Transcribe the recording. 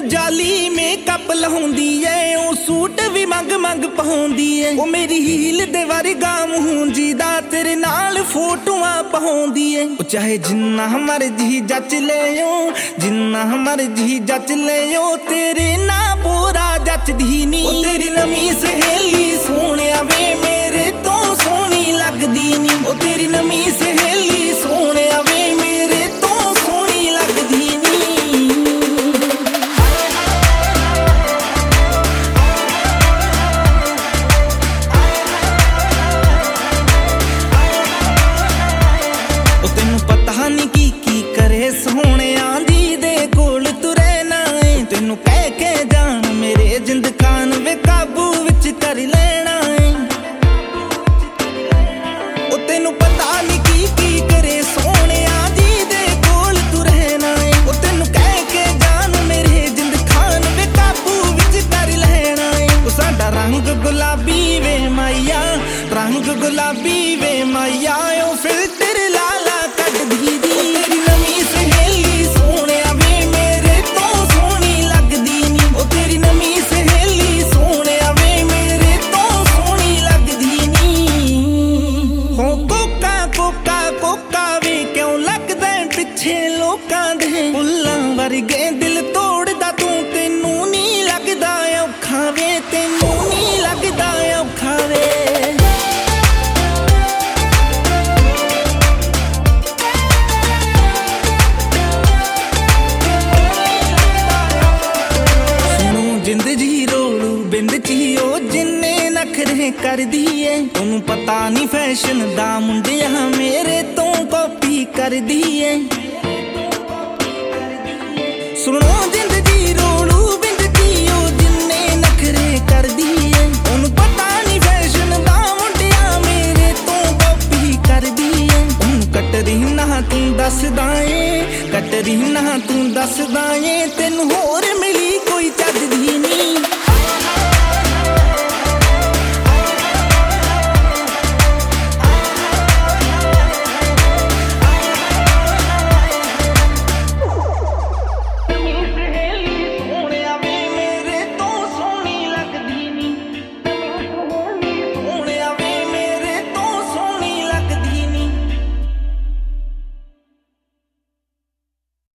जाली मेकअप लाउंदी ऐ ओ सूट भी मंग मंग पाउंदी ऐ ओ मेरी हील दे वर्गा मूंह जीदा तेरे नाल फोटोआं पाउंदी ऐ ओ चाहे जिन्ना मर्जी जच लियो जिन्ना मर्जी जच लियो तेरे ना पूरा जचदी नी ओ तेरी नवीं सहेली सोहणिया वे मेरे तो सोहनी लगदी नी ओ तेरी नवीं सहेली सोहणिया वे मेरे तो सोहनी लगदी नी सोहणिया दी दे कोल तुरे ना तेनू कह के जान मेरे जिंद खान वे काबू विच कर लेना ओ तेनू पता नहीं की करे सोहणिया दी दे कोल तुरे ना ओ तेनू कह के जान मेरे जिंद खान वे काबू विच कर लेना ओ साडा रंग गुलाबी वे माइया रंग गुलाबी वे माइया ओ फिल्टर लाला कट दी तेरी नवीं सहेली सोहणिया वे मेरे तो सोहनी लगदी नी ओ तेरी नवीं सहेली सोहणिया वे मेरे तो सोहनी लगदी नी हो कोका कोका कोका वे क्यों लगदा पिछे लोकां दे फुल्लां वर्गे दिल तोड़दा तू तेनू नी लगदा औखा वे तेनू नी लगदा औखा वे जिंद जी रोलू बिंद चीओ जिन्ने नखरे कर दिए तुम पता नहीं फैशन दा मुंडिया मेरे तो कॉपी कर दिए सुनो जिंद जी रोलू बिंद चीओ जिन्ने नखरे कर दिए तुम पता नहीं फैशन दा मुंडिया मेरे तो कॉपी कर दिए कटरी ना तू दसदा ए कटरी ना तू दसदा ए तेनू होर